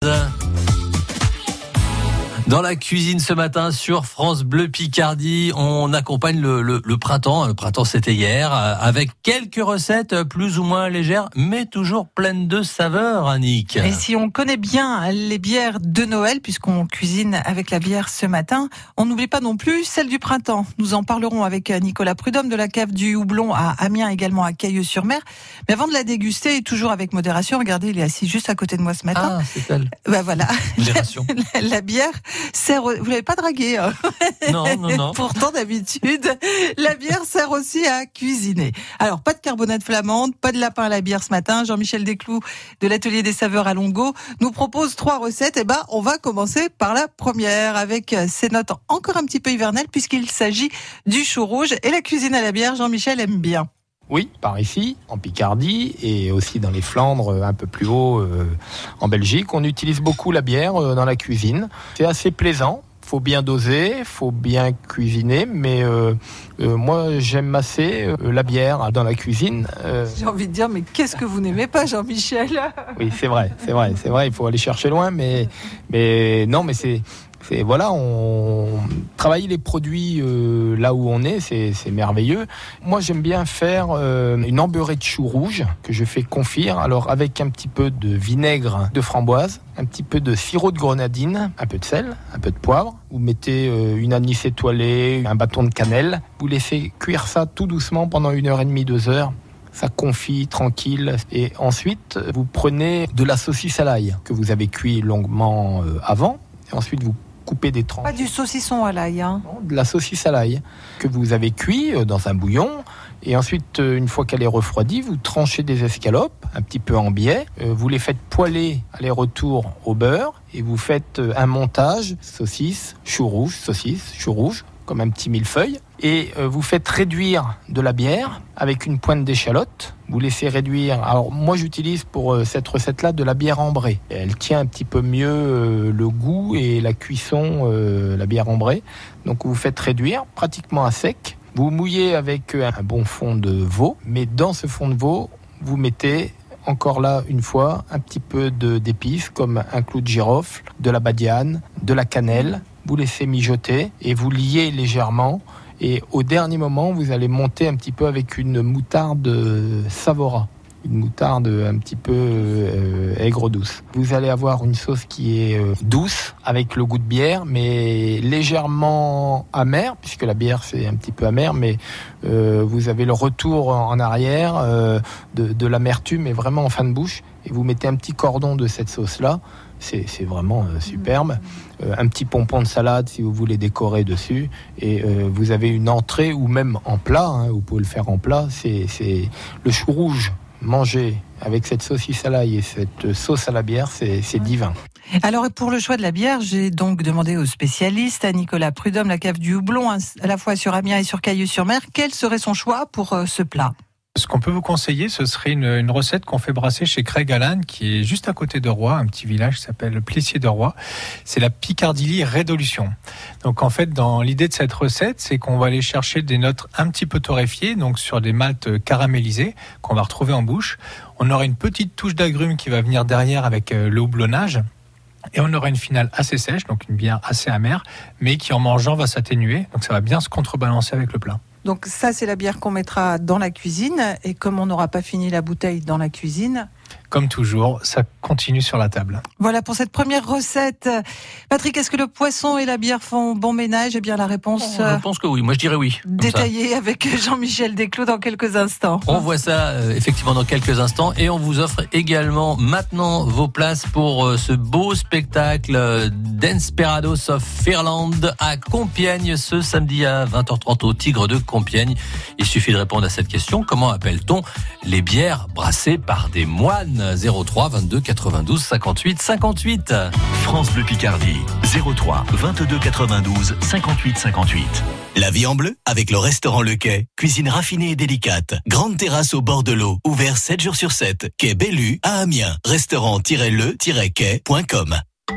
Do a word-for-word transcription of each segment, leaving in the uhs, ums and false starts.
Dans la cuisine ce matin sur France Bleu Picardie, on accompagne le, le, le printemps. Le printemps, c'était hier, avec quelques recettes plus ou moins légères, mais toujours pleines de saveurs, Annick. Et si on connaît bien les bières de Noël, puisqu'on cuisine avec la bière ce matin, on n'oublie pas non plus celle du printemps. Nous en parlerons avec Nicolas Prudhomme de la cave du Houblon à Amiens, également à Cailleux-sur-Mer. Mais avant de la déguster, et toujours avec modération, regardez, il est assis juste à côté de moi ce matin. Ah, c'est elle. Ben voilà. Modération. La, la bière sert, vous l'avez pas dragué, hein. Non, non, non. Pourtant, d'habitude, la bière sert aussi à cuisiner. Alors, pas de carbonate flamande, pas de lapin à la bière ce matin. Jean-Michel Desclous de l'Atelier des Saveurs à Longo nous propose trois recettes. Et ben, on va commencer par la première avec ces notes encore un petit peu hivernales puisqu'il s'agit du chou rouge et la cuisine à la bière. Jean-Michel aime bien. Oui, par ici, en Picardie et aussi dans les Flandres, un peu plus haut euh, en Belgique, on utilise beaucoup la bière euh, dans la cuisine. C'est assez plaisant. Faut bien doser, faut bien cuisiner, mais euh, euh, moi j'aime assez euh, la bière dans la cuisine. Euh... J'ai envie de dire, mais qu'est-ce que vous n'aimez pas, Jean-Michel ? Oui, c'est vrai, c'est vrai, c'est vrai. Il faut aller chercher loin, mais mais non, mais c'est c'est voilà, on travaille les produits euh, là où on est, c'est c'est merveilleux. Moi j'aime bien faire euh, une embeurrée de chou rouge que je fais confire, alors avec un petit peu de vinaigre de framboise, un petit peu de sirop de grenadine, un peu de sel, un peu de poivre. Vous mettez euh, une anis étoilée, un bâton de cannelle. Vous laissez cuire ça tout doucement pendant une heure et demie, deux heures. Ça confit tranquille. Et ensuite, vous prenez de la saucisse à l'ail que vous avez cuit longuement euh, avant. Et ensuite, vous coupez des tranches. Pas du saucisson à l'ail, hein. Non, de la saucisse à l'ail que vous avez cuit euh, dans un bouillon. Et ensuite, une fois qu'elle est refroidie, vous tranchez des escalopes, un petit peu en biais. Vous les faites poêler aller-retour au beurre. Et vous faites un montage, saucisse, chou rouge, saucisse, chou rouge, comme un petit millefeuille. Et vous faites réduire de la bière avec une pointe d'échalote. Vous laissez réduire. Alors moi, j'utilise pour cette recette-là de la bière ambrée. Elle tient un petit peu mieux le goût et la cuisson, la bière ambrée. Donc vous faites réduire pratiquement à sec. Vous mouillez avec un bon fond de veau, mais dans ce fond de veau, vous mettez encore là une fois un petit peu de, d'épices comme un clou de girofle, de la badiane, de la cannelle. Vous laissez mijoter et vous liez légèrement. Et au dernier moment, vous allez monter un petit peu avec une moutarde Savora. Une moutarde un petit peu euh, aigre-douce. Vous allez avoir une sauce qui est euh, douce, avec le goût de bière, mais légèrement amère, puisque la bière c'est un petit peu amer, mais euh, vous avez le retour en arrière euh, de, de l'amertume, mais vraiment en fin de bouche, et vous mettez un petit cordon de cette sauce-là, c'est, c'est vraiment euh, superbe. Euh, un petit pompon de salade si vous voulez décorer dessus, et euh, vous avez une entrée, ou même en plat, hein, vous pouvez le faire en plat, c'est, c'est le chou rouge. Manger avec cette saucisse à l'ail et cette sauce à la bière, c'est, c'est divin. Alors, pour le choix de la bière, j'ai donc demandé aux spécialistes, à Nicolas Prudhomme, la cave du Houblon, à la fois sur Amiens et sur Cailleux-sur-Mer, quel serait son choix pour euh, ce plat ? Ce qu'on peut vous conseiller, ce serait une, une recette qu'on fait brasser chez Craig Allan, qui est juste à côté de Roy, un petit village qui s'appelle Plessier de Roy. C'est la Picardie Rédolution. Donc en fait, dans l'idée de cette recette, c'est qu'on va aller chercher des notes un petit peu torréfiées, donc sur des maltes caramélisées qu'on va retrouver en bouche. On aura une petite touche d'agrumes qui va venir derrière avec le houblonnage. Et on aura une finale assez sèche, donc une bière assez amère, mais qui en mangeant va s'atténuer. Donc ça va bien se contrebalancer avec le plat. Donc ça, c'est la bière qu'on mettra dans la cuisine. Et comme on n'aura pas fini la bouteille dans la cuisine... Comme toujours, ça continue sur la table. Voilà pour cette première recette. Patrick, est-ce que le poisson et la bière font bon ménage ? Eh bien, la réponse... Je pense que oui. Moi, je dirais oui. Détaillée avec Jean-Michel Desclous dans quelques instants. On voit ça euh, effectivement dans quelques instants. Et on vous offre également maintenant vos places pour euh, ce beau spectacle euh, Desperados of Fairland à Compiègne ce samedi à vingt heures trente au Tigre de Compiègne. Il suffit de répondre à cette question. Comment appelle-t-on les bières brassées par des moines ? zéro trois vingt-deux quatre-vingt-douze cinquante-huit cinquante-huit. France Bleu Picardie, zéro trois vingt-deux quatre-vingt-douze cinquante-huit cinquante-huit. La vie en bleu avec le restaurant Le Quai. Cuisine raffinée et délicate. Grande terrasse au bord de l'eau. Ouvert sept jours sur sept. Quai Bellu à Amiens. Restaurant-le-quai point com.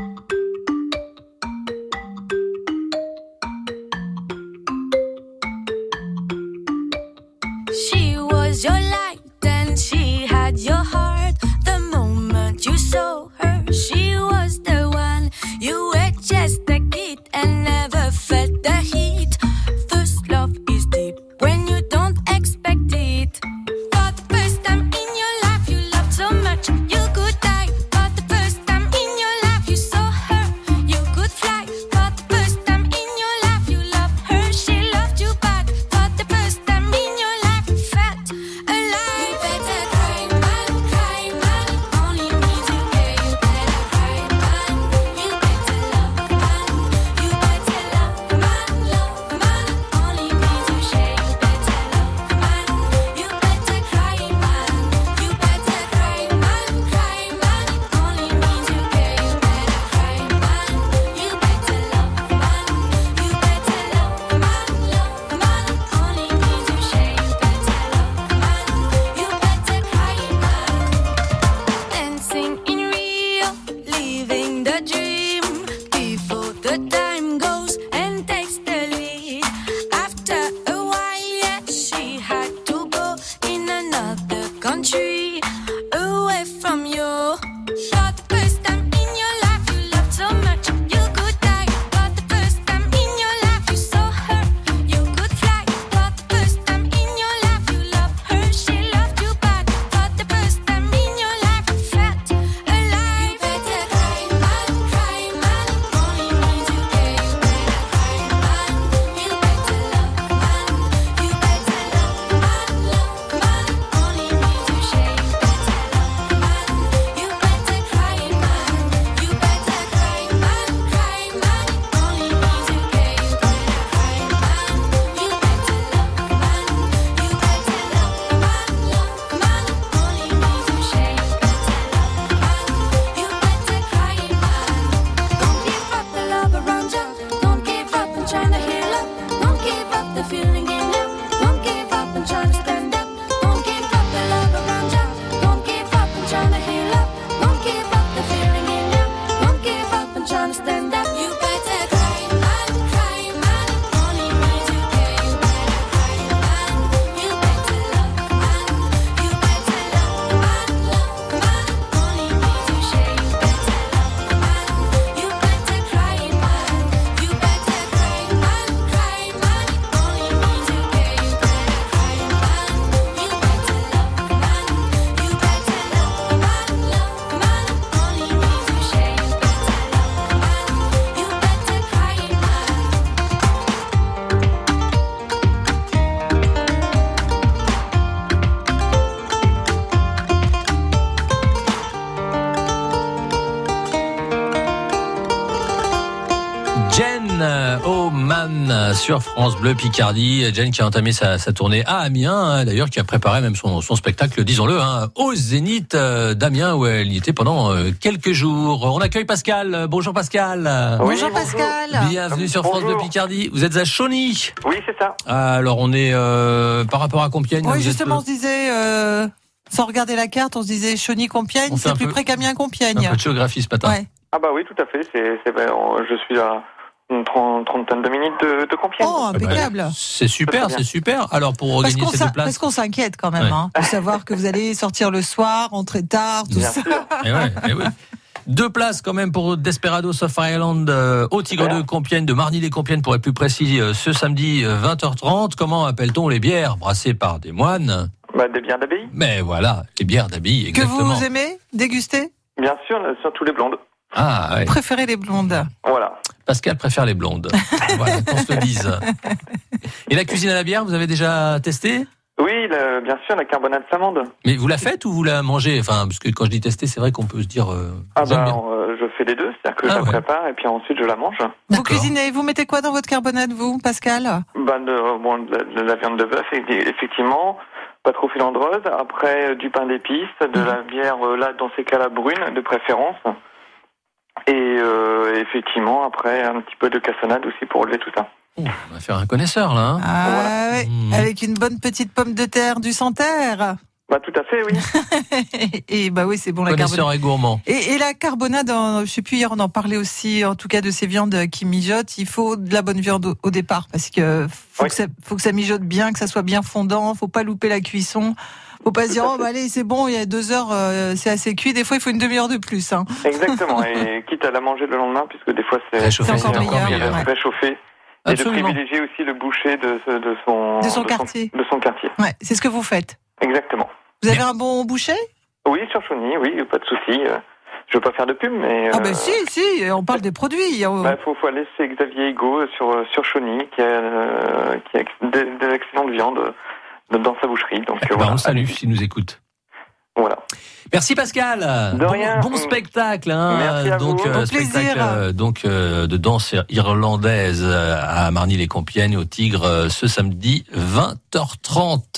She was your light and she had your heart. The moment you saw her, she was the just a kid and never felt the heat. First love is deep when you don't expect it. For the first time in your life you loved so much you could die. For the first time in your life you saw her, you could fly. For the first time in your life you loved her, she loved you back. For the first time in your life you felt alive. You better cry, man, cry, man. Only means you care. You better cry, man. You better love, man. You better love, man, love, man. Only means you share. You better love, man. You better cry, man. You better cry, man, cry, man. Only means you care. You better cry, man. You better love, man. You better love, man, love, man. Only means you share. You better love, man. You better cry, man. Dancing in Rio, living the dream before the time goes and takes the lead. After a while, yeah, she had to go in another country, away from you. For the first time in your life, you loved so much you could die. For the first time in your life, you saw her, you could fly. For the first time in your life, you loved her, she loved you back. For the first time in your life, you felt alive. You better cry, man, cry, man. Only means you care. You better cry, man. You better love, man. You better love, man, love, man. Only means you share. You better love, man. You better cry, man. You better cry, man, cry, man. Only means you care. You better cry, man. You better love, man. You better love, man, love, man. Only means you share. You better love, man. You better cry, man. Don't give up the love around you. Don't give up and trying to heal up. Don't give up the feeling in you. Don't give up and trying to stand up. Don't give up the love around you. Don't give up and trying to heal up. Don't give up the feeling in you. Don't give up and trying to stand up. You better cry, man, cry, man. Only means you care. You better cry, man. You better love, man. You better love, man, love, man. Only means you share. You better love, man. You better cry, man. You better cry, man, cry, man. Only means you care. You better cry, man. You better love, man. You better love, man, love, man. Only means you share. You better love, man. You better cry, man. Jen Oman sur France Bleu Picardie. Jen qui a entamé sa, sa tournée à Amiens, hein, d'ailleurs qui a préparé même son, son spectacle, disons-le, hein, au Zénith euh, d'Amiens où elle y était pendant euh, quelques jours. On accueille Pascal. Bonjour Pascal. Bonjour Oui, bonjour. Pascal. Bienvenue sur France Bonjour. Bleu Picardie. Vous êtes à Chauny. Oui, c'est ça. Alors on est euh, par rapport à Compiègne. Oui, vous justement, on êtes, se disait, euh, sans regarder la carte, on se disait Chauny-Compiègne, On fait un c'est plus peu- près qu'Amiens-Compiègne. un peu de géographie ce matin. Ouais. Ah bah oui, tout à fait. C'est, c'est, ben, on- je suis à une trente- trentaine de minutes de, de Compiègne. Oh, impeccable. C'est super, Très bien. c'est super. Alors pour Parce regagner qu'on, ces s'in- deux places. parce qu'on s'inquiète quand même, Ouais. hein, de savoir que vous allez sortir le soir, rentrer tard, tout Bien ça. sûr. Eh ouais, eh oui. Deux places quand même pour Desperados of Ireland euh, au Tigre Super. de Compiègne, de Marny-les-Compiègnes pour être plus précis, euh, ce samedi euh, vingt heures trente. Comment appelle-t-on les bières brassées par des moines? Bah, des bières d'abbaye. Mais voilà, les bières d'abbaye, Que exactement. vous aimez déguster? Bien sûr, là, surtout les blondes. Ah ouais. Préférez les blondes. Voilà. Pascal préfère les blondes. Voilà, qu'on se le dise. Et la cuisine à la bière, vous avez déjà testé? Oui, le- bien sûr, la carbonate flamande. Mais vous la faites ou vous la mangez? Enfin, parce que quand je dis tester, c'est vrai qu'on peut se dire. Euh, Ah j'aime bah, bien. euh, je fais les deux, c'est-à-dire que Ah je la ouais. prépare et puis ensuite je la mange. Vous D'accord. cuisinez, vous mettez quoi dans votre carbonate, vous, Pascal? Bah, de, bon, de, la- de la viande de bœuf, effectivement, pas trop filandreuse. Après, euh, du pain d'épices, de la bière, euh, là, dans ces cas-là, brune, de préférence. Et euh, effectivement, après, un petit peu de cassonade aussi pour relever tout ça. Oh, on va faire un connaisseur là. Hein. Ah Voilà. ouais, Mmh. avec une bonne petite pomme de terre du Santerre. Bah tout à fait, oui. et, et bah oui, c'est bon la Connaisseur carbonade. et gourmand. Et, et la carbonade, en, je sais plus, hier on en parlait aussi, en tout cas de ces viandes qui mijotent. Il faut de la bonne viande au, au départ parce que faut, Oui. que ça, faut que ça mijote bien, que ça soit bien fondant. Faut pas louper la cuisson. Faut pas se dire oh bah allez c'est bon, il y a deux heures, euh, c'est assez cuit. Des fois il faut une demi-heure de plus. Hein. Exactement. Et quitte à la manger le lendemain, puisque des fois c'est Réchauffer, c'est encore meilleur, meilleur. ouais. réchauffé. Et de Absolument. privilégier aussi le boucher de, de son De son quartier. de son quartier. Ouais, c'est ce que vous faites. Exactement. Vous avez un bon boucher? Oui, sur Chauny, oui, pas de souci. Euh, Je veux pas faire de pub, mais Ah euh, ben si, si, on parle des produits. bah, faut, faut aller chez Xavier Higo sur sur Chauny, qui a euh, qui a des, des excellentes viandes euh, dans sa boucherie. Donc Eh euh, ben, voilà. on salue s'il nous écoute. Voilà. Merci Pascal. De bon, rien. bon spectacle, hein. Merci à donc vous. euh, Au spectacle plaisir. euh, donc euh, de danse irlandaise euh, à Marny-les-Compiègnes au Tigre euh, ce samedi vingt heures trente.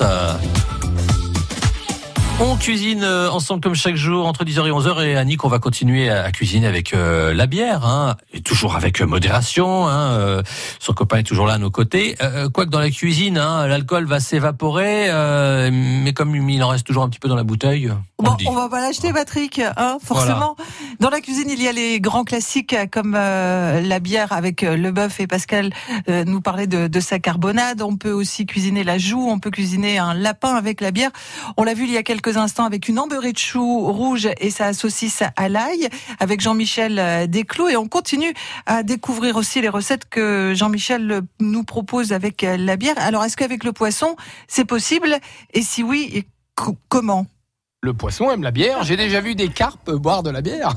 On cuisine euh, ensemble comme chaque jour entre dix heures et onze heures et Annick, on va continuer à, à cuisiner avec euh, la bière, hein, et toujours avec euh, modération. Hein, euh, son copain est toujours là à nos côtés. Euh, Quoique dans la cuisine, hein, l'alcool va s'évaporer, euh, mais comme il en reste toujours un petit peu dans la bouteille, on Bon, le dit. on va pas l'acheter, Patrick, hein, forcément. Dans la cuisine, il y a les grands classiques comme euh, la bière avec euh, le bœuf, et Pascal euh, nous parlait de, de sa carbonade. On peut aussi cuisiner la joue, on peut cuisiner un lapin avec la bière. On l'a vu il y a quelques instants avec une embeurrée de choux rouge et sa saucisse à l'ail avec Jean-Michel euh, Desclous. Et on continue à découvrir aussi les recettes que Jean-Michel nous propose avec euh, la bière. Alors, est-ce qu'avec le poisson, c'est possible? Et si oui, et co- comment? Le poisson aime la bière. J'ai déjà vu des carpes boire de la bière.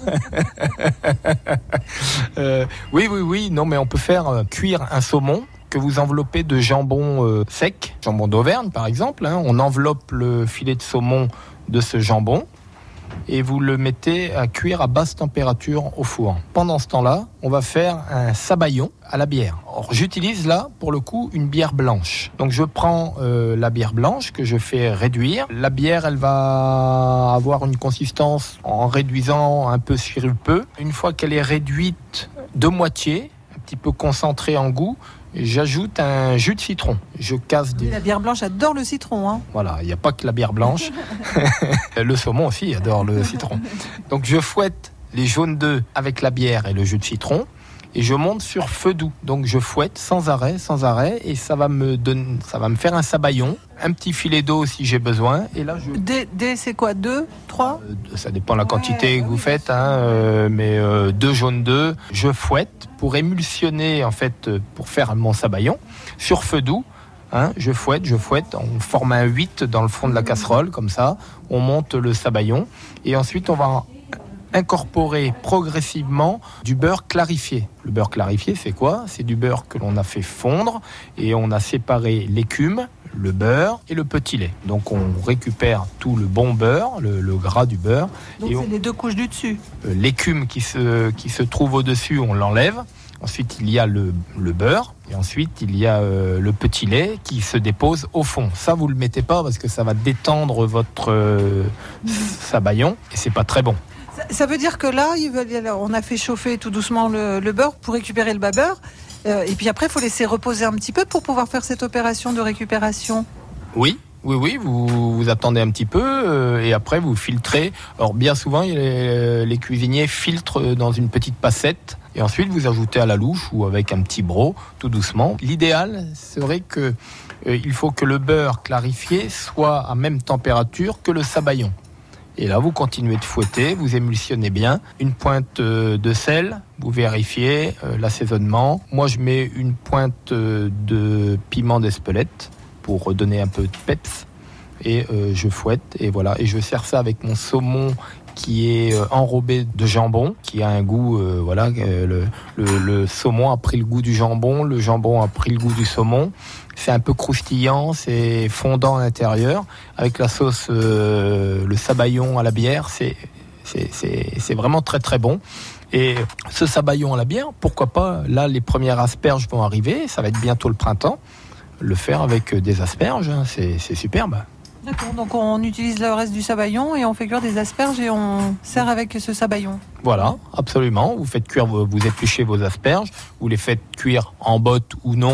euh, oui, oui, oui. Non, mais on peut faire euh, cuire un saumon que vous enveloppez de jambon euh, sec, jambon d'Auvergne par exemple. Hein. On enveloppe le filet de saumon de ce jambon et vous le mettez à cuire à basse température au four. Pendant ce temps-là, on va faire un sabayon à la bière. Or, j'utilise là, pour le coup, une bière blanche. Donc, je prends euh, la bière blanche que je fais réduire. La bière, elle va avoir une consistance en réduisant un peu sirupeux. Une fois qu'elle est réduite de moitié, un petit peu concentrée en goût, j'ajoute un jus de citron. Je casse des... La bière blanche adore le citron, hein. Voilà, il n'y a pas que la bière blanche. Le saumon aussi adore le citron. Donc je fouette les jaunes d'œufs avec la bière et le jus de citron et je monte sur feu doux. Donc je fouette sans arrêt, sans arrêt et ça va me donner, ça va me faire un sabayon, un petit filet d'eau si j'ai besoin. Et là je D, D c'est quoi? Deux? Trois? Euh, ça dépend de la quantité que vous faites, hein, euh, mais euh, deux jaunes d'œufs, je fouette pour émulsionner, en fait, euh, pour faire mon sabayon, sur feu doux. Hein, je fouette, je fouette, on forme un huit dans le fond de la casserole, comme ça, on monte le sabayon, et ensuite on va incorporer progressivement du beurre clarifié. Le beurre clarifié, c'est quoi? C'est du beurre que l'on a fait fondre, et on a séparé l'écume, le beurre et le petit lait. Donc on récupère tout le bon beurre, le, le gras du beurre. Donc et c'est on, les deux couches du dessus. euh, l'écume qui se, qui se trouve au-dessus, on l'enlève. Ensuite, il y a le, le beurre. Et ensuite, il y a euh, le petit lait qui se dépose au fond. Ça, vous le mettez pas parce que ça va détendre votre euh, sabayon. Et c'est pas très bon. Ça, ça veut dire que là, il va- on a fait chauffer tout doucement le, le beurre pour récupérer le bas beurre. Euh, et puis après, il faut laisser reposer un petit peu pour pouvoir faire cette opération de récupération. Oui, oui, oui, vous, vous attendez un petit peu euh, et après vous filtrez. Alors bien souvent, les, les cuisiniers filtrent dans une petite passette et ensuite vous ajoutez à la louche ou avec un petit broc, tout doucement. L'idéal, c'est vrai que euh, il faut que le beurre clarifié soit à même température que le sabayon. Et là, vous continuez de fouetter, vous émulsionnez bien. Une pointe euh, de sel, vous vérifiez euh, l'assaisonnement. Moi, je mets une pointe euh, de piment d'Espelette pour donner un peu de peps. Et euh, je fouette, et voilà. Et je sers ça avec mon saumon qui est euh, enrobé de jambon, qui a un goût, euh, voilà. Euh, le, le, le saumon a pris le goût du jambon, le jambon a pris le goût du saumon. C'est un peu croustillant, c'est fondant à l'intérieur. Avec la sauce, euh, le sabayon à la bière, c'est, c'est, c'est, c'est vraiment très très bon. Et ce sabayon à la bière, pourquoi pas, là les premières asperges vont arriver, ça va être bientôt le printemps, le faire avec des asperges, hein, c'est, c'est superbe. D'accord, donc on utilise le reste du sabayon et on fait cuire des asperges et on sert avec ce sabayon. Voilà, absolument. Vous faites cuire, vos- vous épluchez vos asperges, vous les faites cuire en botte ou non,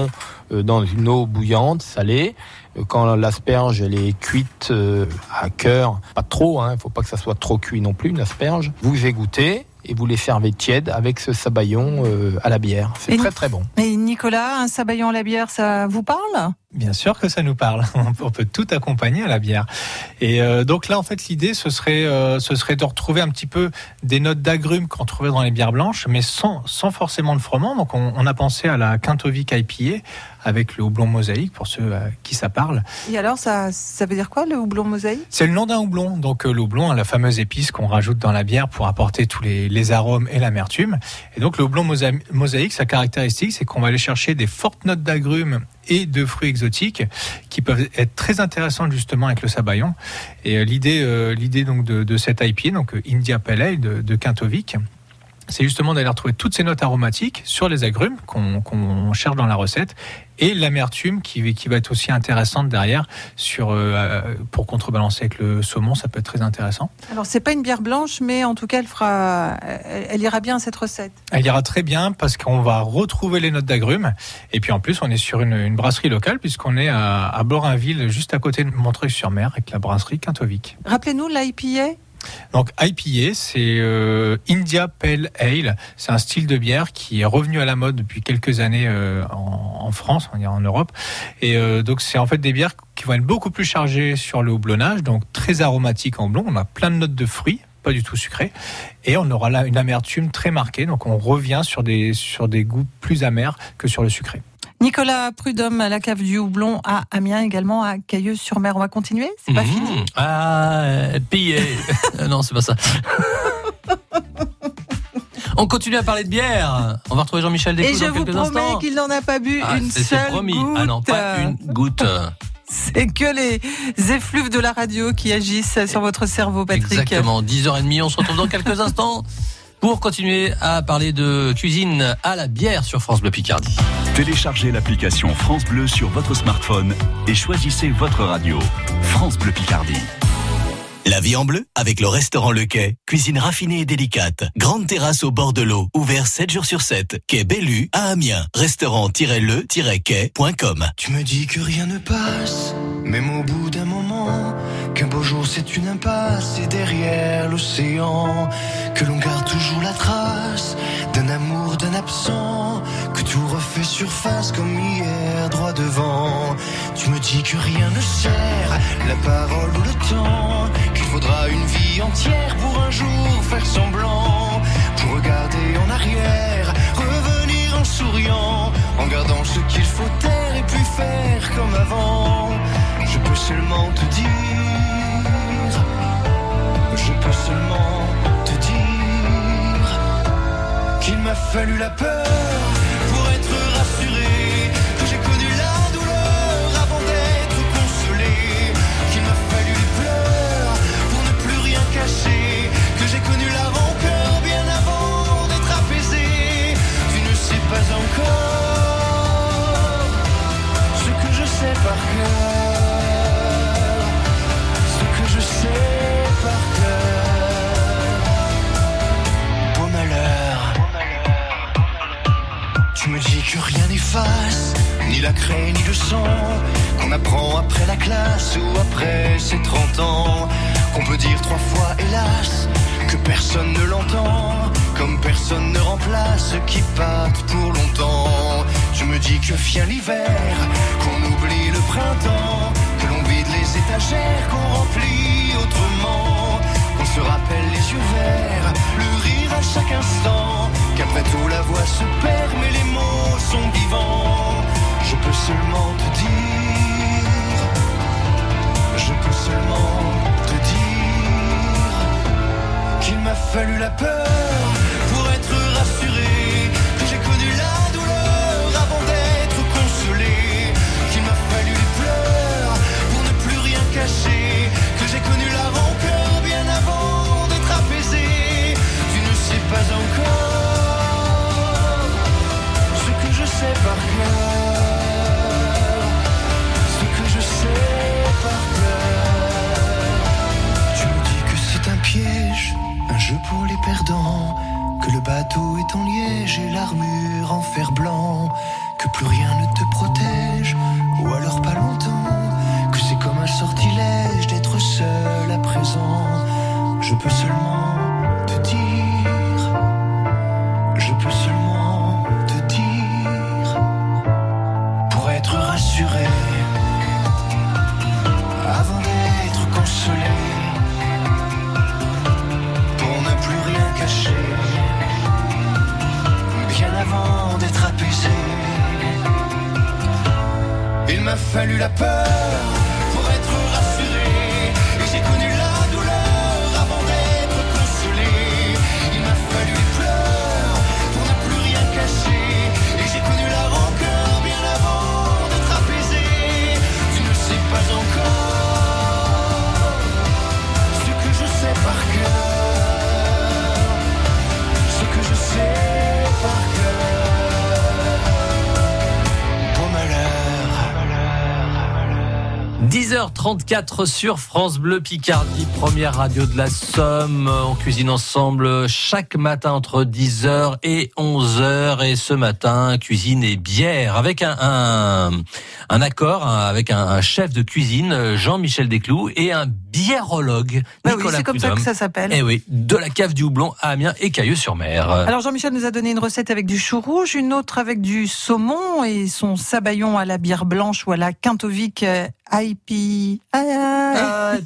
euh, dans une eau bouillante, salée. Euh, quand l'asperge elle est cuite euh, à cœur, pas trop, il hein, ne faut pas que ça soit trop cuit non plus, une asperge, vous égouttez et vous les servez tièdes avec ce sabayon euh, à la bière. C'est et très très bon. Et Nicolas, un sabayon à la bière, ça vous parle ? Bien sûr que ça nous parle. On peut tout accompagner à la bière. Et euh, donc là, en fait, l'idée, ce serait, euh, ce serait de retrouver un petit peu des notes d'agrumes qu'on trouvait dans les bières blanches, mais sans, sans forcément de froment. Donc, on, on a pensé à la Quintovic I P A avec le houblon mosaïque, pour ceux à qui ça parle. Et alors, ça, ça veut dire quoi, le houblon mosaïque ? C'est le nom d'un houblon. Donc, euh, le houblon, la fameuse épice qu'on rajoute dans la bière pour apporter tous les, les arômes et l'amertume. Et donc, le houblon mosa- mosaïque, sa caractéristique, c'est qu'on va aller chercher des fortes notes d'agrumes et de fruits exotiques qui peuvent être très intéressantes justement avec le sabayon. Et euh, l'idée, euh, l'idée donc de, de cette I P A, donc India Pale Ale de, de Quintovic, c'est justement d'aller retrouver toutes ces notes aromatiques sur les agrumes qu'on, qu'on cherche dans la recette et l'amertume qui, qui va être aussi intéressante derrière sur, euh, pour contrebalancer avec le saumon, ça peut être très intéressant. Alors, c'est pas une bière blanche, mais en tout cas, elle fera, elle, elle ira bien à cette recette. Elle ira très bien parce qu'on va retrouver les notes d'agrumes et puis en plus, on est sur une, une brasserie locale puisqu'on est à, à Borainville, juste à côté de Montreuil-sur-Mer avec la brasserie Quintovic. Rappelez-nous l'I P A. Donc I P A, c'est euh, India Pale Ale. C'est un style de bière qui est revenu à la mode depuis quelques années euh, en, en France, on dirait en Europe. Et euh, donc c'est en fait des bières qui vont être beaucoup plus chargées sur le houblonnage, donc très aromatiques en houblon. On a plein de notes de fruits, pas du tout sucrées, et on aura là une amertume très marquée. Donc on revient sur des sur des goûts plus amers que sur le sucré. Nicolas Prudhomme à la cave du houblon à Amiens, également à Cailleuse-sur-Mer. On va continuer ? C'est pas Mmh. fini ? Ah, euh, pillé. Non, c'est pas ça. On continue à parler de bière. On va retrouver Jean-Michel Desclous Et je dans vous quelques promets instants. qu'il n'en a pas bu Ah, une c'est, c'est seule promis. goutte. Ah non, pas une goutte. C'est que les effluves de la radio qui agissent sur votre cerveau, Patrick. Exactement, dix heures trente. On se retrouve dans quelques instants pour continuer à parler de cuisine à la bière sur France Bleu Picardie. Téléchargez l'application France Bleu sur votre smartphone et choisissez votre radio. France Bleu Picardie. La vie en bleu avec le restaurant Le Quai. Cuisine raffinée et délicate. Grande terrasse au bord de l'eau. Ouvert sept jours sur sept. Quai Bellu à Amiens. Restaurant-le-quai point com. Tu me dis que rien ne passe, même au bout d'un moment, qu'un beau jour c'est une impasse et derrière l'océan, que l'on garde toujours la trace d'un amour, d'un absent, que tout refait surface comme hier droit devant. Tu me dis que rien ne sert, la parole ou le temps, qu'il faudra une vie entière pour un jour faire semblant, pour regarder en arrière, revenir en souriant, en gardant ce qu'il faut taire et puis faire comme avant. Je peux seulement te dire, je peux seulement te dire qu'il m'a fallu la peur pour être rassuré, que j'ai connu la douleur avant d'être consolé, qu'il m'a fallu les pleurs pour ne plus rien cacher, que j'ai connu la rancœur bien avant d'être apaisé. Tu ne sais pas encore ce que je sais par cœur, ce que je sais par cœur. Beau malheur. Tu me dis que rien n'efface, ni la craie ni le sang, qu'on apprend après la classe ou après ses trente ans, qu'on peut dire trois fois hélas, que personne ne l'entend, comme personne ne remplace ce qui parte pour longtemps. Tu me dis que vient l'hiver, qu'on oublie le printemps, que l'on vide les étagères, qu'on remplit autrement, qu'on se rappelle les yeux verts, le rire à chaque instant, qu'après tout la voix se perd mais les mots sont vivants. Je peux seulement te dire, je peux seulement te dire qu'il m'a fallu la peur pour être rassuré, que j'ai connu la douleur avant d'être consolé, qu'il m'a fallu les pleurs pour ne plus rien cacher, que j'ai connu la rancœur bien avant d'être apaisé. Tu ne sais pas encore ce que je sais par cœur, ce que je sais par cœur. Tu me dis que c'est un piège, un jeu pour les perdants, que le bateau est en liège et l'armure en fer blanc, que plus rien ne te protège, ou alors pas longtemps, que c'est comme un sortilège d'être seul à présent. Je peux seulement te dire, je peux seulement te dire, pour être rassuré, avant d'être consolé, pour ne plus rien cacher, bien avant d'être apaisé. Il m'a fallu la peur pour être rassuré, et j'ai connu la douleur avant d'être consolé. Il m'a fallu les pleurs pour ne plus rien cacher, et j'ai connu la rancœur bien avant d'être apaisé. Tu ne sais pas encore ce que je sais par cœur, ce que je sais par cœur. Pour malheur. dix heures trente-quatre sur France Bleu Picardie, première radio de la Somme. On cuisine ensemble chaque matin entre dix heures et onze heures. Et ce matin, cuisine et bière avec un, un, un accord avec un, un chef de cuisine, Jean-Michel Desclous, et un biérologue, Bah oui, Nicolas c'est comme ça Prudhomme. que ça s'appelle. Eh oui, de la cave du Houblon à Amiens et Cailleux-sur-Mer. Alors Jean-Michel nous a donné une recette avec du chou rouge, une autre avec du saumon et son sabayon à la bière blanche ou à la Quintovic I P A.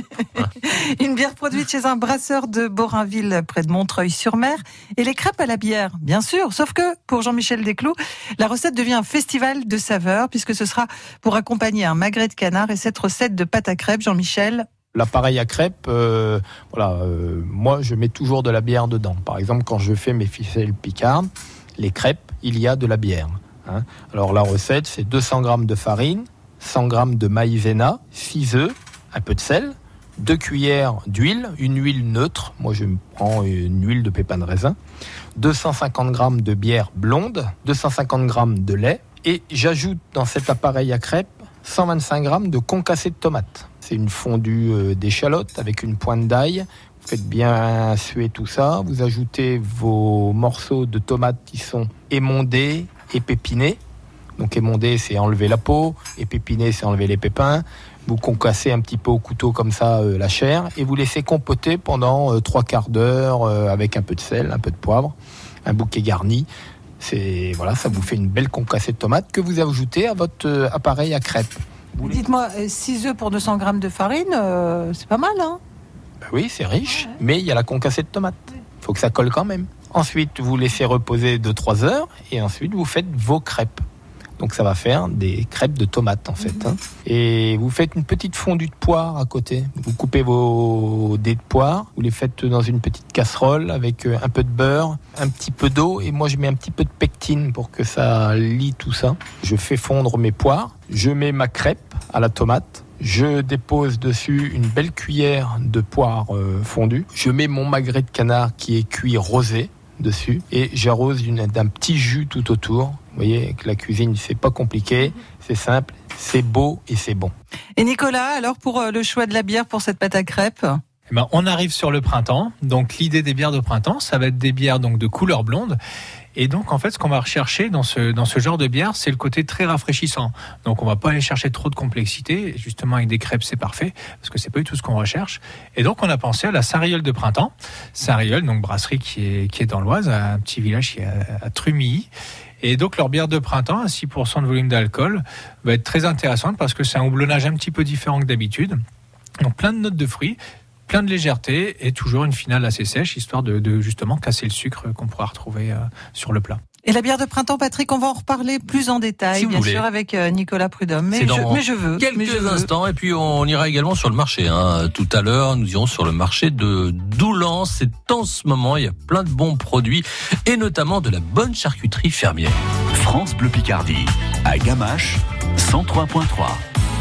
Une bière produite chez un brasseur de Borainville près de Montreuil-sur-Mer, et les crêpes à la bière, bien sûr. Sauf que pour Jean-Michel Desclous, la recette devient un festival de saveurs puisque ce sera pour accompagner un magret de canard, et cette recette de pâte à crêpes, Jean-Michel. L'appareil à crêpes, euh, voilà, euh, moi je mets toujours de la bière dedans. Par exemple, quand je fais mes ficelles picardes, les crêpes, il y a de la bière. Hein. Alors la recette, c'est deux cents grammes de farine, cent grammes de maïzena, six œufs, un peu de sel, deux cuillères d'huile, une huile neutre, moi je prends une huile de pépins de raisin, deux cent cinquante grammes de bière blonde, deux cent cinquante grammes de lait, et j'ajoute dans cet appareil à crêpes cent vingt-cinq grammes de concassé de tomates. C'est une fondue d'échalote avec une pointe d'ail. Vous faites bien suer tout ça. Vous ajoutez vos morceaux de tomates qui sont émondés et pépinés. Donc émondé, c'est enlever la peau, et pépiné, c'est enlever les pépins. Vous concassez un petit peu au couteau comme ça euh, la chair, et vous laissez compoter pendant euh, trois quarts d'heure euh, avec un peu de sel, un peu de poivre, un bouquet garni. C'est voilà, ça vous fait une belle concassée de tomates que vous ajoutez à votre euh, appareil à crêpes. Dites-moi, six œufs pour deux cents grammes de farine, euh, c'est pas mal, hein? Ben oui, c'est riche, mais il y a la concassée de tomates. Il faut que ça colle quand même. Ensuite, vous laissez reposer deux à trois heures, et ensuite vous faites vos crêpes. Donc ça va faire des crêpes de tomates en fait. Hein. Et vous faites une petite fondue de poire à côté. Vous coupez vos dés de poire, vous les faites dans une petite casserole avec un peu de beurre, un petit peu d'eau, et moi je mets un petit peu de pectine pour que ça lie tout ça. Je fais fondre mes poires, je mets ma crêpe à la tomate, je dépose dessus une belle cuillère de poire euh, fondue, je mets mon magret de canard qui est cuit rosé dessus, et j'arrose d'une, d'un petit jus tout autour. Vous voyez que la cuisine, c'est pas compliqué, c'est simple, c'est beau et c'est bon. Et Nicolas, alors pour le choix de la bière pour cette pâte à crêpes? Eh ben, on arrive sur le printemps. Donc l'idée des bières de printemps, ça va être des bières donc de couleur blonde. Et donc en fait, ce qu'on va rechercher dans ce dans ce genre de bière, c'est le côté très rafraîchissant. Donc on va pas aller chercher trop de complexité. Justement avec des crêpes, c'est parfait parce que c'est pas du tout ce qu'on recherche. Et donc on a pensé à la Sarriole de printemps. Sarriole, donc brasserie qui est qui est dans l'Oise, un petit village qui est à, à Trumilly. Et donc leur bière de printemps, à six pour cent de volume d'alcool, va être très intéressante parce que c'est un houblonnage un petit peu différent que d'habitude. Donc plein de notes de fruits, plein de légèreté et toujours une finale assez sèche, histoire de, de justement casser le sucre qu'on pourra retrouver euh, sur le plat. Et la bière de printemps, Patrick, on va en reparler plus en détail, Si vous bien voulez. sûr, avec euh, Nicolas Prudhomme. Mais C'est je, dans mais je veux. Quelques mais je veux. instants, et puis on ira également sur le marché. Hein. Tout à l'heure, nous irons sur le marché de Doulan. C'est en ce moment, il y a plein de bons produits, et notamment de la bonne charcuterie fermière. France Bleu Picardie, à Gamache, cent trois virgule trois.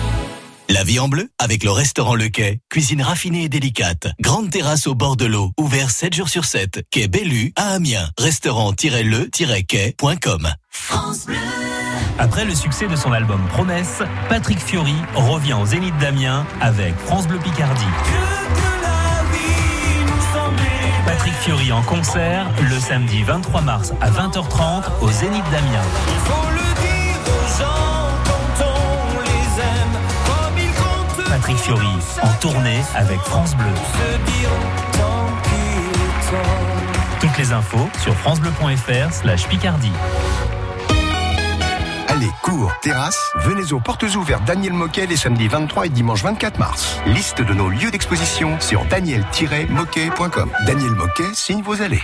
La vie en bleu avec le restaurant Le Quai. Cuisine raffinée et délicate. Grande terrasse au bord de l'eau. Ouvert sept jours sur sept. Quai Bellu à Amiens. Restaurant-le-quai point com. France Bleu. Après le succès de son album Promesse, Patrick Fiori revient au Zénith d'Amiens avec France Bleu Picardie. Que la vie nous semblait Patrick Fiori en concert le samedi vingt-trois mars à vingt heures trente au Zénith d'Amiens. Il faut le dire aux gens quand on les aime, comme ils comptent. Patrick Fiori en tournée avec France Bleu. Se dire tant qu'il est temps. Toutes les infos sur francebleu.fr slash Picardie. Allez, cours, terrasse, venez aux portes ouvertes Daniel Moquet les samedis vingt-trois et dimanche vingt-quatre mars. Liste de nos lieux d'exposition sur daniel tiret moquet point com. Daniel Moquet signe vos allées.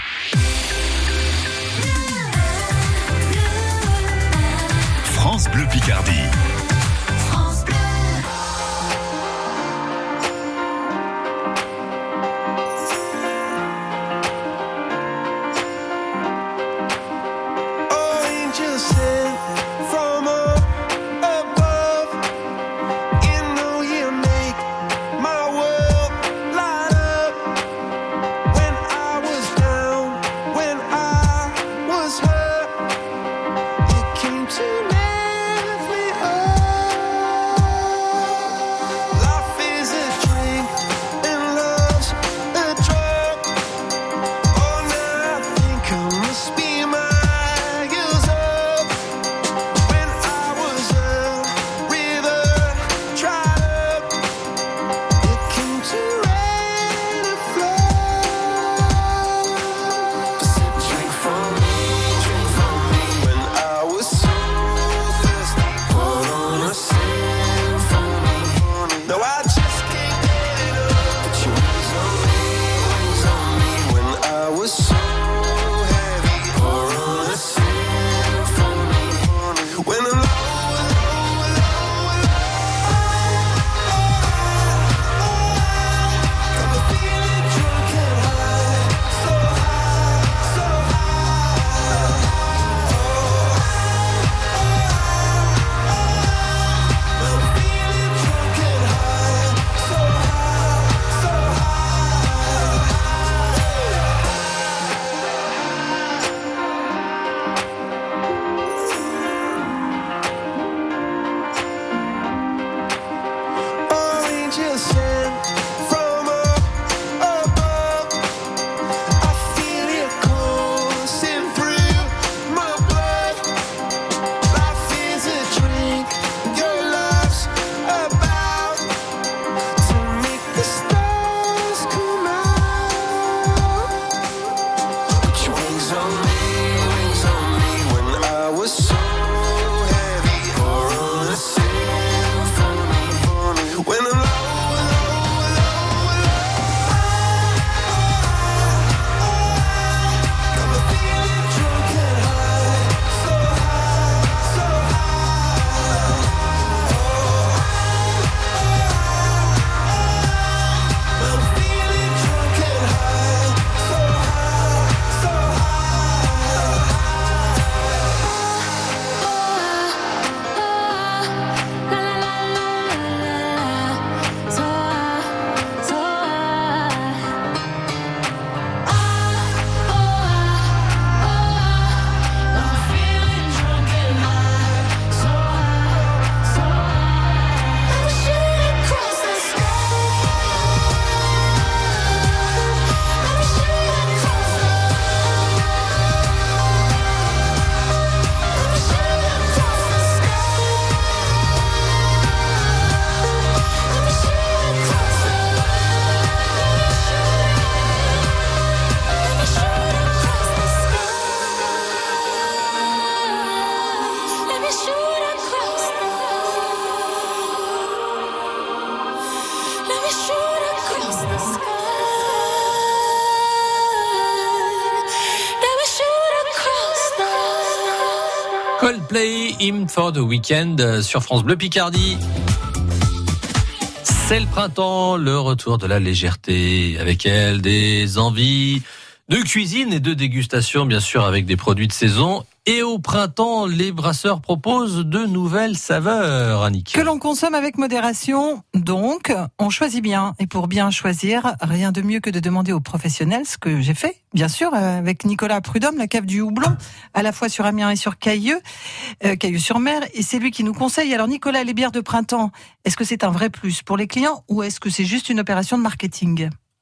France Bleu Picardie. Coldplay, Hymn for the Weekend sur France Bleu Picardie. C'est le printemps, le retour de la légèreté. Avec elle, des envies de cuisine et de dégustation, bien sûr, avec des produits de saison. Et au printemps, les brasseurs proposent de nouvelles saveurs, Annick. Que l'on consomme avec modération, donc on choisit bien. Et pour bien choisir, rien de mieux que de demander aux professionnels, ce que j'ai fait, bien sûr, avec Nicolas Prudhomme, la cave du houblon, à la fois sur Amiens et sur Cailleux, euh, Cailleux-sur-Mer. Et c'est lui qui nous conseille. Alors Nicolas, les bières de printemps, est-ce que c'est un vrai plus pour les clients ou est-ce que c'est juste une opération de marketing ?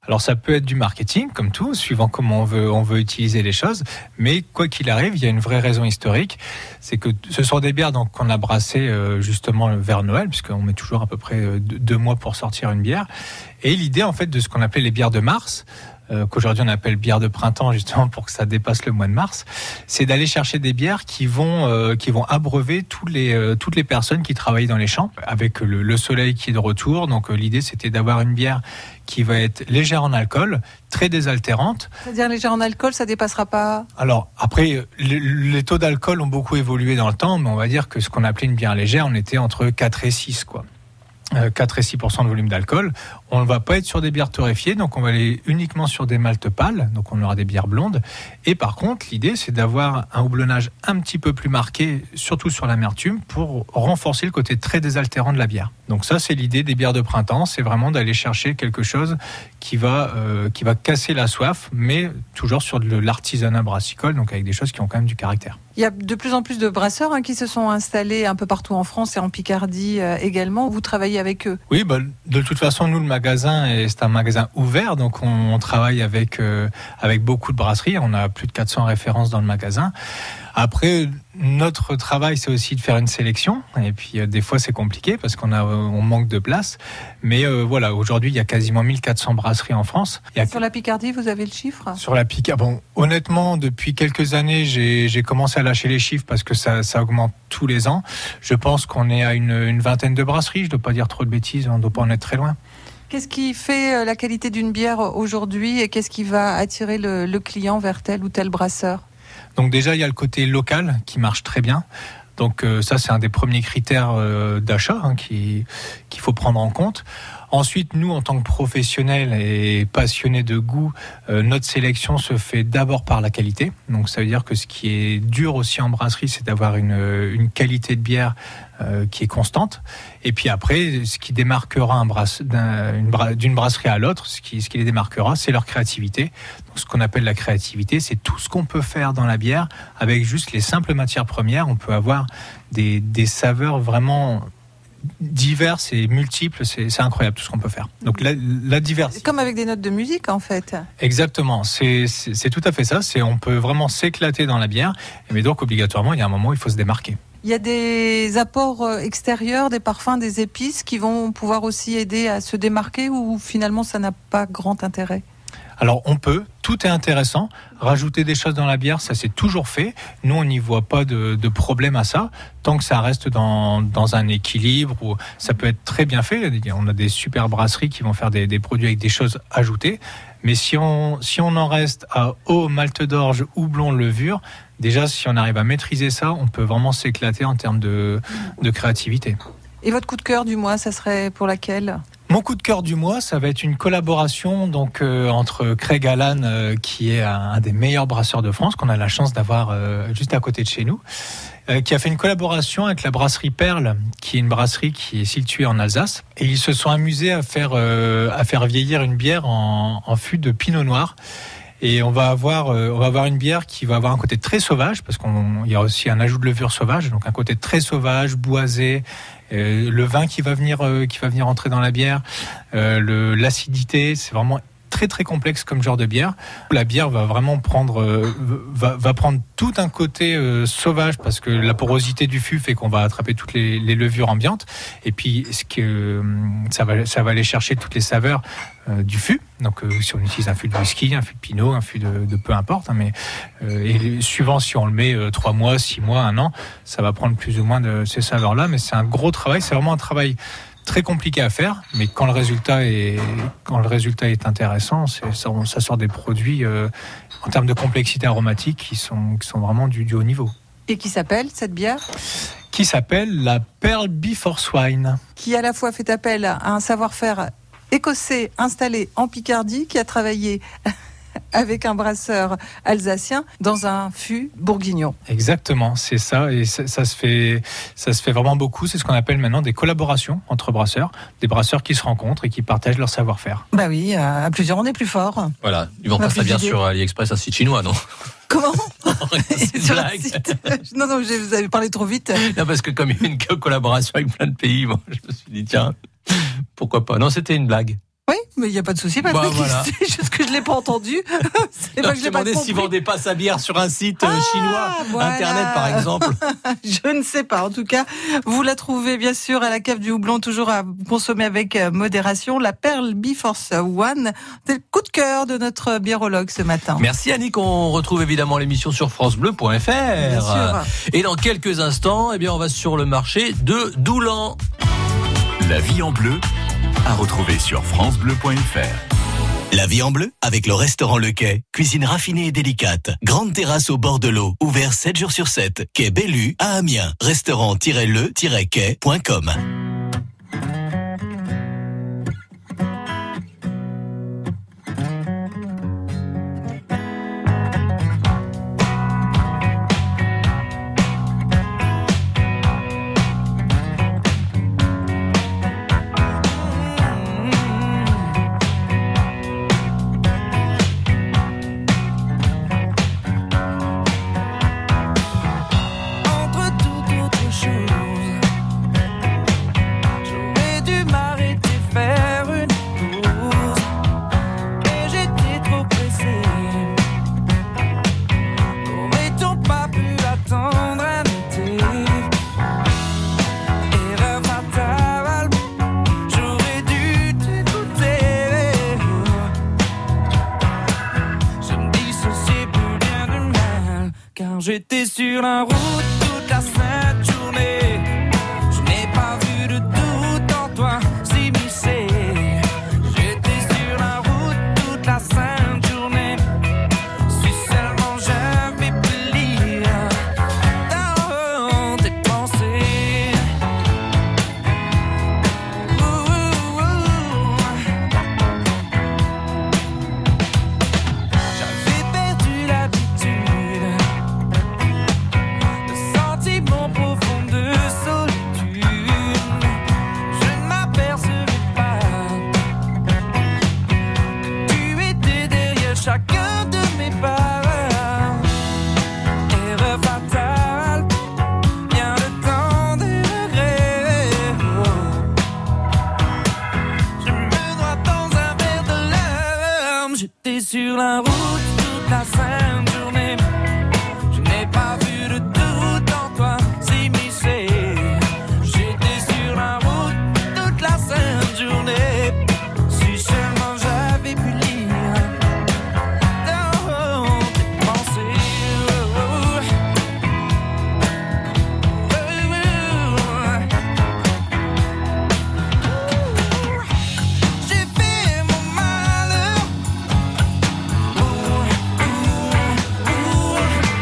Alors ça peut être du marketing, comme tout, suivant comment on veut, on veut utiliser les choses. Mais quoi qu'il arrive, il y a une vraie raison historique. C'est que ce sont des bières donc, qu'on a brassées euh, justement vers Noël, puisqu'on met toujours à peu près euh, deux mois pour sortir une bière. Et l'idée en fait de ce qu'on appelait les bières de mars, euh, qu'aujourd'hui on appelle bière de printemps justement pour que ça dépasse le mois de mars, c'est d'aller chercher des bières qui vont, euh, qui vont abreuver tous les, euh, toutes les personnes qui travaillent dans les champs, avec le, le soleil qui est de retour. Donc euh, l'idée c'était d'avoir une bière qui va être légère en alcool, très désaltérante. C'est-à-dire légère en alcool, ça dépassera pas... Alors après, les, les taux d'alcool ont beaucoup évolué dans le temps, mais on va dire que ce qu'on appelait une bière légère, on était entre quatre et six, quoi. quatre et six pour cent de volume d'alcool. On ne va pas être sur des bières torréfiées, donc on va aller uniquement sur des maltes pâles, donc on aura des bières blondes. Et par contre, l'idée, c'est d'avoir un houblonnage un petit peu plus marqué, surtout sur l'amertume, pour renforcer le côté très désaltérant de la bière. Donc ça, c'est l'idée des bières de printemps, c'est vraiment d'aller chercher quelque chose qui va, euh, qui va casser la soif, mais toujours sur de l'artisanat brassicole, donc avec des choses qui ont quand même du caractère. Il y a de plus en plus de brasseurs hein, qui se sont installés un peu partout en France et en Picardie euh, également. Vous travaillez avec eux? Oui, bah, de toute façon, nous, le magasin, c'est un magasin ouvert, donc on, on travaille avec, euh, avec beaucoup de brasseries. On a plus de quatre cents références dans le magasin. Après, notre travail, c'est aussi de faire une sélection. Et puis, euh, des fois, c'est compliqué parce qu'on a, on manque de place. Mais euh, voilà, aujourd'hui, il y a quasiment mille quatre cents brasseries en France. Il y a... Sur la Picardie, vous avez le chiffre? Sur la Picardie, bon, honnêtement, depuis quelques années, j'ai, j'ai commencé à lâcher les chiffres parce que ça, ça augmente tous les ans. Je pense qu'on est à une, une vingtaine de brasseries. Je ne dois pas dire trop de bêtises, on ne doit pas en être très loin. Qu'est-ce qui fait la qualité d'une bière aujourd'hui et qu'est-ce qui va attirer le, le client vers tel ou tel brasseur? Donc déjà, il y a le côté local qui marche très bien. Donc euh, ça, c'est un des premiers critères euh, d'achat hein, qui, qu'il faut prendre en compte. Ensuite, nous, en tant que professionnels et passionnés de goût, euh, notre sélection se fait d'abord par la qualité. Donc ça veut dire que ce qui est dur aussi en brasserie, c'est d'avoir une, une qualité de bière euh, qui est constante. Et puis après, ce qui démarquera un brasse, d'un, une bra, d'une brasserie à l'autre, ce qui, ce qui les démarquera, c'est leur créativité. Donc ce qu'on appelle la créativité, c'est tout ce qu'on peut faire dans la bière avec juste les simples matières premières. On peut avoir des, des saveurs vraiment diverses et multiples, c'est, c'est incroyable tout ce qu'on peut faire. Donc la, la diversité. Comme avec des notes de musique en fait. Exactement, c'est, c'est, c'est tout à fait ça. C'est, on peut vraiment s'éclater dans la bière, mais donc obligatoirement il y a un moment où il faut se démarquer. Il y a des apports extérieurs, des parfums, des épices qui vont pouvoir aussi aider à se démarquer ou finalement ça n'a pas grand intérêt? Alors on peut, tout est intéressant. Rajouter des choses dans la bière, ça c'est toujours fait. Nous on n'y voit pas de, de problème à ça, tant que ça reste dans, dans un équilibre, où ça peut être très bien fait. On a des super brasseries qui vont faire des, des produits avec des choses ajoutées. Mais si on, si on en reste à eau, malte d'orge, houblon, levure, déjà si on arrive à maîtriser ça, on peut vraiment s'éclater en termes de, de créativité. Et votre coup de cœur du mois, ça serait pour laquelle ? Mon coup de cœur du mois, ça va être une collaboration donc euh, entre Craig Allan, euh, qui est un, un des meilleurs brasseurs de France, qu'on a la chance d'avoir euh, juste à côté de chez nous, euh, qui a fait une collaboration avec la brasserie Perle, qui est une brasserie qui est située en Alsace. Et ils se sont amusés à faire, euh, à faire vieillir une bière en, en fût de pinot noir. Et on va avoir, euh, on va avoir une bière qui va avoir un côté très sauvage, parce qu'il y a aussi un ajout de levure sauvage, donc un côté très sauvage, boisé. Euh, le vin qui va venir, euh, qui va venir entrer dans la bière, euh, le, l'acidité, c'est vraiment très très complexe comme genre de bière. La bière va vraiment prendre, euh, va, va prendre tout un côté euh, sauvage parce que la porosité du fût fait qu'on va attraper toutes les, les levures ambiantes. Et puis ce que euh, ça va, ça va aller chercher toutes les saveurs euh, du fût. Donc euh, si on utilise un fût de whisky, un fût de pinot, un fût de, de peu importe, hein, mais euh, et suivant si on le met euh, trois mois, six mois, un an, ça va prendre plus ou moins de ces saveurs-là. Mais c'est un gros travail. C'est vraiment un travail très compliqué à faire, mais quand le résultat est, quand le résultat est intéressant, c'est, ça, ça sort des produits euh, en termes de complexité aromatique qui sont, qui sont vraiment du, du haut niveau. Et qui s'appelle cette bière ? Qui s'appelle la Pearl Before Swine. Qui à la fois fait appel à un savoir-faire écossais installé en Picardie, qui a travaillé avec un brasseur alsacien dans un fût bourguignon. Exactement, c'est ça, et ça, ça se fait, ça se fait vraiment beaucoup. C'est ce qu'on appelle maintenant des collaborations entre brasseurs, des brasseurs qui se rencontrent et qui partagent leur savoir-faire. Bah oui, à plusieurs on est plus fort. Voilà, ils vont pas ça bien sur AliExpress, un site chinois, non ? Comment ? C'est une sur blague. Site. Non, non, vous avez parlé trop vite. Non, parce que comme il y a une collaboration avec plein de pays, bon, je me suis dit tiens, pourquoi pas. Non, c'était une blague. Oui, mais il n'y a pas de souci, Patrick. Bah, voilà. C'est juste que je ne l'ai pas entendu. C'est Non, pas que je je l'ai pas demandais compris. s'ils vendaient pas sa bière sur un site euh, Ah, chinois, voilà. Internet par exemple. Je ne sais pas. En tout cas, vous la trouvez bien sûr à la cave du houblon, toujours à consommer avec euh, modération. La Perle Biforce One, c'est le coup de cœur de notre biérologue ce matin. Merci Annick, on retrouve évidemment l'émission sur francebleu point f r. Bien sûr. Et dans quelques instants, eh bien, on va sur le marché de Doulan. La vie en bleu, à retrouver sur francebleu point f r. La vie en bleu avec le restaurant Le Quai. Cuisine raffinée et délicate. Grande terrasse au bord de l'eau. Ouvert sept jours sur sept. Quai Bellu à Amiens. Restaurant-le-quai point com. Entre toute autre chose, j'aurais dû m'arrêter, faire une pause. Et j'étais trop pressé. N'aurait-on pas pu attendre un été? Erreur fatale, j'aurais dû t'écouter. Je me dissociais plus bien du mal, car j'étais sur la route toute la sainte journée. Je n'ai pas vu de doute en toi s'immiscer. J'étais sur la route toute la sainte journée. Si seulement j'avais pu lire dans tes pensées. Ouh, ouh, ouh. J'avais perdu l'habitude de sentiments profonds de solitude. Je ne m'apercevais pas que tu étais derrière chacun de mes pas. Erreur fatale, bien le temps des regrets. Je me noie dans un verre de larmes. J'étais sur la route toute la sainte journée. Je n'ai pas vu de doute en toi s'immiscer. J'étais sur la route toute la sainte journée. Si seulement j'avais pu lire dans tes pensées. Oh, oh, oh. J'ai fait mon malheur. Oh, oh, oh,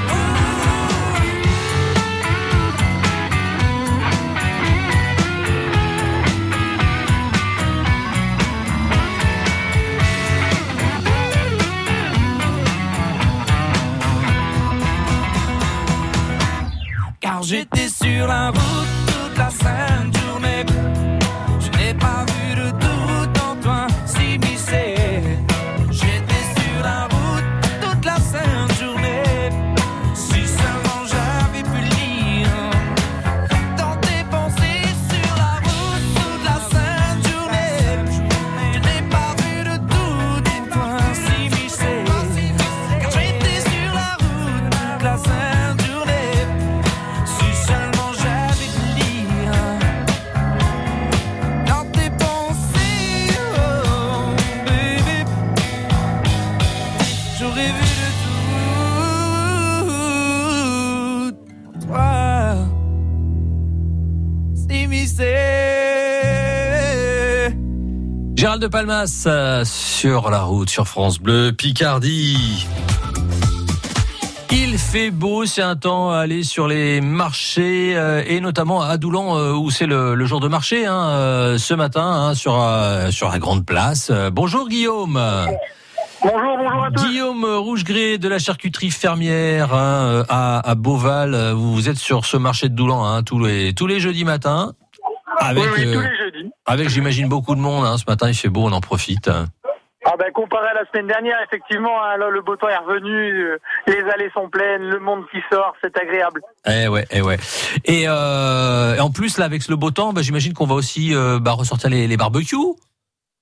car j'étais sur la route toute la sainte journée. Je n'ai pas vu de doute en toi s'immiscer. J'étais sur la route toute la sainte journée. Si seulement j'avais pu lire dans tes pensées. Sur la route toute la sainte journée. Je n'ai pas vu de doute en toi s'immiscer. Car j'étais sur la route toute la sainte journée. Si seulement j'avais pu lire dans tes pensées, oh baby, j'aurais vu de tout toi s'immiscer. Gérald de Palmas euh, sur la route, sur France Bleu Picardie. Il fait beau, c'est un temps à aller sur les marchés euh, et notamment à Doulan euh, où c'est le, le jour de marché hein, euh, ce matin hein, sur euh, sur la grande place. Euh, bonjour Guillaume. Bonjour, bonjour à tous. Guillaume Rougegré de la charcuterie fermière hein, à, à Beauval. Vous, vous êtes sur ce marché de Doulan hein, tous les tous les jeudis matins. Avec, oui, oui, euh, tous les jeudis. Avec j'imagine beaucoup de monde. Hein, ce matin il fait beau, on en profite. Ah ben comparé à la semaine dernière, effectivement, hein, là, le beau temps est revenu, euh, les allées sont pleines, le monde qui sort, c'est agréable. Eh ouais, eh ouais. Et, euh, et en plus là avec le beau temps, bah, j'imagine qu'on va aussi euh, bah, ressortir les, les barbecues.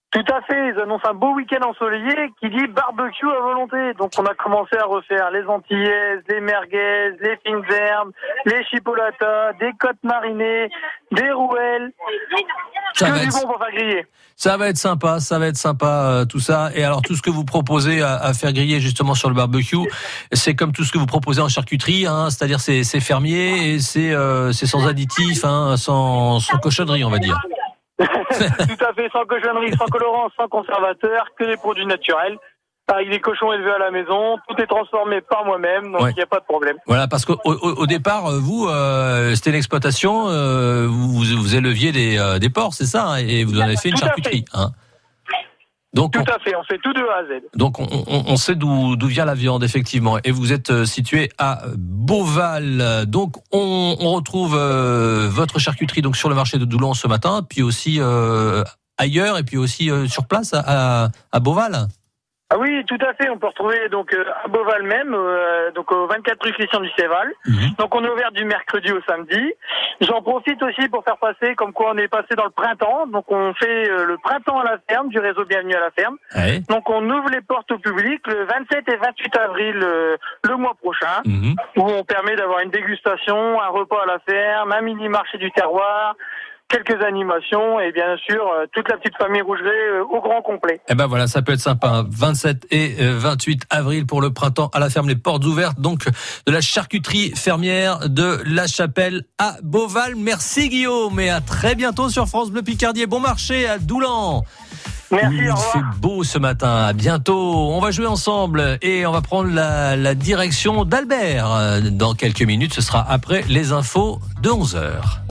Tout à fait, ils annoncent un beau week-end ensoleillé qui dit barbecue à volonté. Donc on a commencé à refaire les antillaises, les merguez, les fines herbes, les chipolatas, des côtes marinées, des rouelles. Ça que va du être- bon pour faire griller. Ça va être sympa, ça va être sympa euh, tout ça. Et alors tout ce que vous proposez à, à faire griller justement sur le barbecue, c'est comme tout ce que vous proposez en charcuterie, hein, c'est-à-dire c'est, c'est fermier et c'est, euh, c'est sans additifs, hein, sans, sans cochonnerie, on va dire. Tout à fait, sans cochonnerie, sans colorant, sans conservateur, que des produits naturels. Avec des cochons élevés à la maison, tout est transformé par moi-même, donc il Ouais. n'y a pas de problème. Voilà, parce qu'au au, au départ, vous, euh, c'était l'exploitation, euh, vous, vous éleviez des, euh, des porcs, c'est ça, hein, et vous en avez fait une Tout à charcuterie. Hein. Donc, Tout on, à fait, on fait tout de A à Z. donc on, on, on sait d'où, d'où vient la viande, effectivement. Et vous êtes euh, situé à Beauval. Donc, on, on retrouve euh, votre charcuterie donc sur le marché de Doulon ce matin, puis aussi euh, ailleurs, et puis aussi euh, sur place à, à, à Beauval. Ah oui, tout à fait. On peut retrouver donc euh, à Beauval même, euh, donc au vingt-quatre rue Christian du Céval. Mhm. Donc on est ouvert du mercredi au samedi. J'en profite aussi pour faire passer, comme quoi on est passé dans le printemps. Donc on fait euh, le printemps à la ferme du réseau Bienvenue à la ferme. Ouais. Donc on ouvre les portes au public le vingt-sept et vingt-huit avril euh, le mois prochain, Mhm. où on permet d'avoir une dégustation, un repas à la ferme, un mini marché du terroir, quelques animations et bien sûr euh, toute la petite famille Rougeré euh, au grand complet. Eh ben voilà, ça peut être sympa. hein. vingt-sept et vingt-huit avril pour le printemps à la ferme, les portes ouvertes donc de la charcuterie fermière de La Chapelle à Beauval. Merci Guillaume et à très bientôt sur France Bleu Picardie. Bon marché à Doulan. Merci, Il au revoir. fait beau ce matin. À bientôt. On va jouer ensemble et on va prendre la, la direction d'Albert. Dans quelques minutes, ce sera après les infos de onze heures.